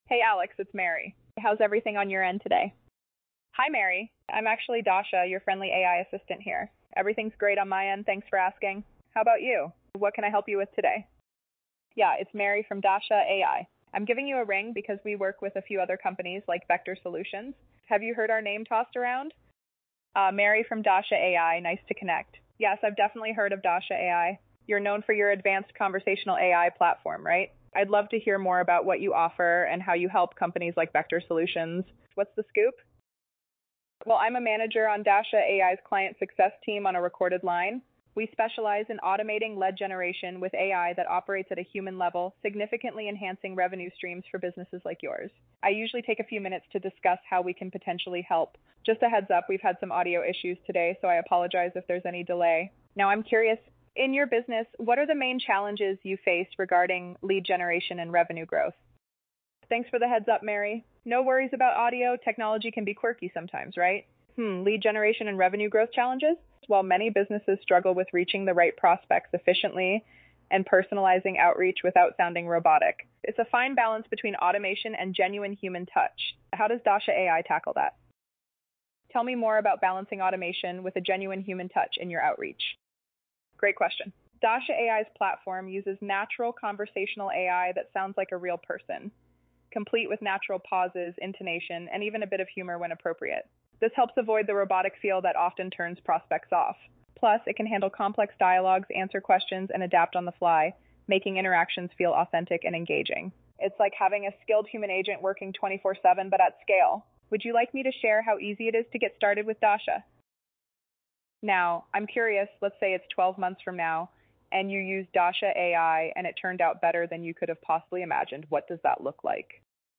Hey Alex, it's Mary. How's everything on your end today? Hi Mary, I'm actually Dasha, your friendly AI assistant here. Everything's great on my end, thanks for asking. How about you? What can I help you with today? Yeah, it's Mary from Dasha AI. I'm giving you a ring because we work with a few other companies like Vector Solutions. Have you heard our name tossed around? Mary from Dasha AI, nice to connect. Yes, I've definitely heard of Dasha AI. You're known for your advanced conversational AI platform, right? I'd love to hear more about what you offer and how you help companies like Vector Solutions. What's the scoop? Well, I'm a manager on Dasha AI's client success team on a recorded line. We specialize in automating lead generation with AI that operates at a human level, significantly enhancing revenue streams for businesses like yours. I usually take a few minutes to discuss how we can potentially help. Just a heads up, we've had some audio issues today, so I apologize if there's any delay. Now, I'm curious, in your business, what are the main challenges you face regarding lead generation and revenue growth? Thanks for the heads up, Mary. No worries about audio. Technology can be quirky sometimes, right? Lead generation and revenue growth challenges? While many businesses struggle with reaching the right prospects efficiently and personalizing outreach without sounding robotic, it's a fine balance between automation and genuine human touch. How does Dasha AI tackle that? Tell me more about balancing automation with a genuine human touch in your outreach. Great question. Dasha AI's platform uses natural conversational AI that sounds like a real person, complete with natural pauses, intonation, and even a bit of humor when appropriate. This helps avoid the robotic feel that often turns prospects off. Plus, it can handle complex dialogues, answer questions, and adapt on the fly, making interactions feel authentic and engaging. It's like having a skilled human agent working 24/7 but at scale. Would you like me to share how easy it is to get started with Dasha? Now, I'm curious, let's say it's 12 months from now, and you use Dasha AI and it turned out better than you could have possibly imagined. What does that look like?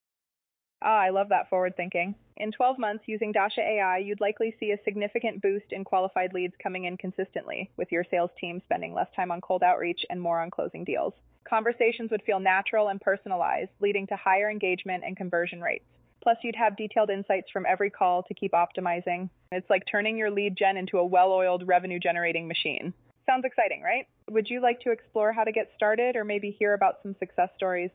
I love that forward thinking. In 12 months using Dasha AI, you'd likely see a significant boost in qualified leads coming in consistently, with your sales team spending less time on cold outreach and more on closing deals. Conversations would feel natural and personalized, leading to higher engagement and conversion rates. Plus, you'd have detailed insights from every call to keep optimizing. It's like turning your lead gen into a well-oiled revenue-generating machine. Sounds exciting, right? Would you like to explore how to get started or maybe hear about some success stories?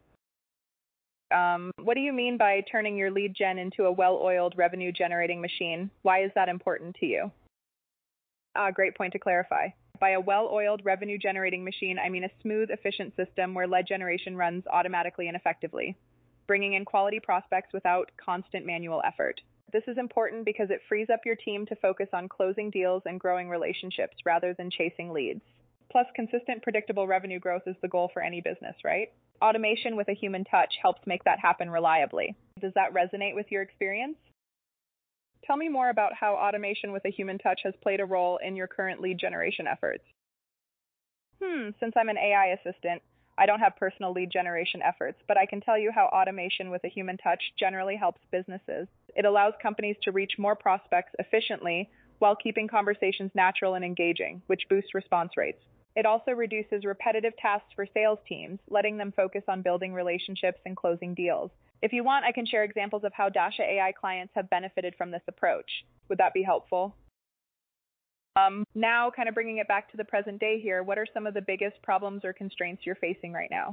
What do you mean by turning your lead gen into a well-oiled revenue-generating machine? Why is that important to you? Great point to clarify. By a well-oiled revenue-generating machine, I mean a smooth, efficient system where lead generation runs automatically and effectively, bringing in quality prospects without constant manual effort. This is important because it frees up your team to focus on closing deals and growing relationships rather than chasing leads. Plus, consistent, predictable revenue growth is the goal for any business, right? Automation with a human touch helps make that happen reliably. Does that resonate with your experience? Tell me more about how automation with a human touch has played a role in your current lead generation efforts. Since I'm an AI assistant, I don't have personal lead generation efforts, but I can tell you how automation with a human touch generally helps businesses. It allows companies to reach more prospects efficiently while keeping conversations natural and engaging, which boosts response rates. It also reduces repetitive tasks for sales teams, letting them focus on building relationships and closing deals. If you want, I can share examples of how Dasha AI clients have benefited from this approach. Would that be helpful? Now, kind of bringing it back to the present day here, what are some of the biggest problems or constraints you're facing right now?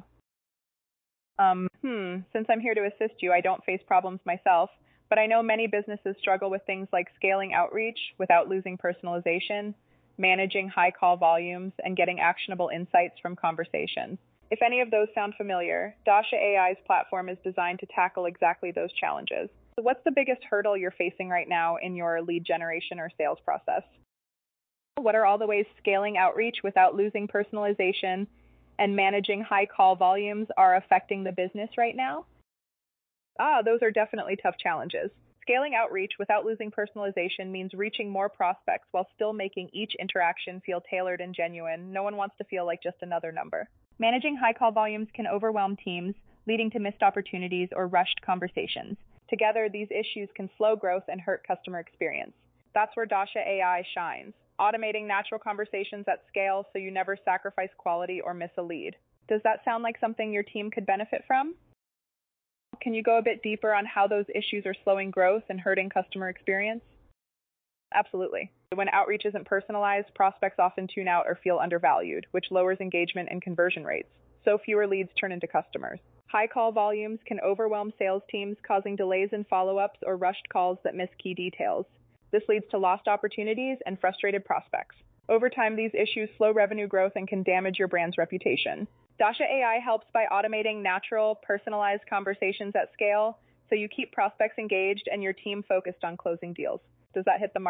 Since I'm here to assist you, I don't face problems myself, but I know many businesses struggle with things like scaling outreach without losing personalization, managing high call volumes, and getting actionable insights from conversations. If any of those sound familiar, Dasha AI's platform is designed to tackle exactly those challenges. So what's the biggest hurdle you're facing right now in your lead generation or sales process? What are all the ways scaling outreach without losing personalization and managing high call volumes are affecting the business right now? Those are definitely tough challenges. Scaling outreach without losing personalization means reaching more prospects while still making each interaction feel tailored and genuine. No one wants to feel like just another number. Managing high call volumes can overwhelm teams, leading to missed opportunities or rushed conversations. Together, these issues can slow growth and hurt customer experience. That's where Dasha AI shines, automating natural conversations at scale so you never sacrifice quality or miss a lead. Does that sound like something your team could benefit from? Can you go a bit deeper on how those issues are slowing growth and hurting customer experience? Absolutely. When outreach isn't personalized, prospects often tune out or feel undervalued, which lowers engagement and conversion rates. So fewer leads turn into customers. High call volumes can overwhelm sales teams, causing delays in follow-ups or rushed calls that miss key details. This leads to lost opportunities and frustrated prospects. Over time, these issues slow revenue growth and can damage your brand's reputation. Dasha AI helps by automating natural, personalized conversations at scale, so you keep prospects engaged and your team focused on closing deals. Does that hit the mark?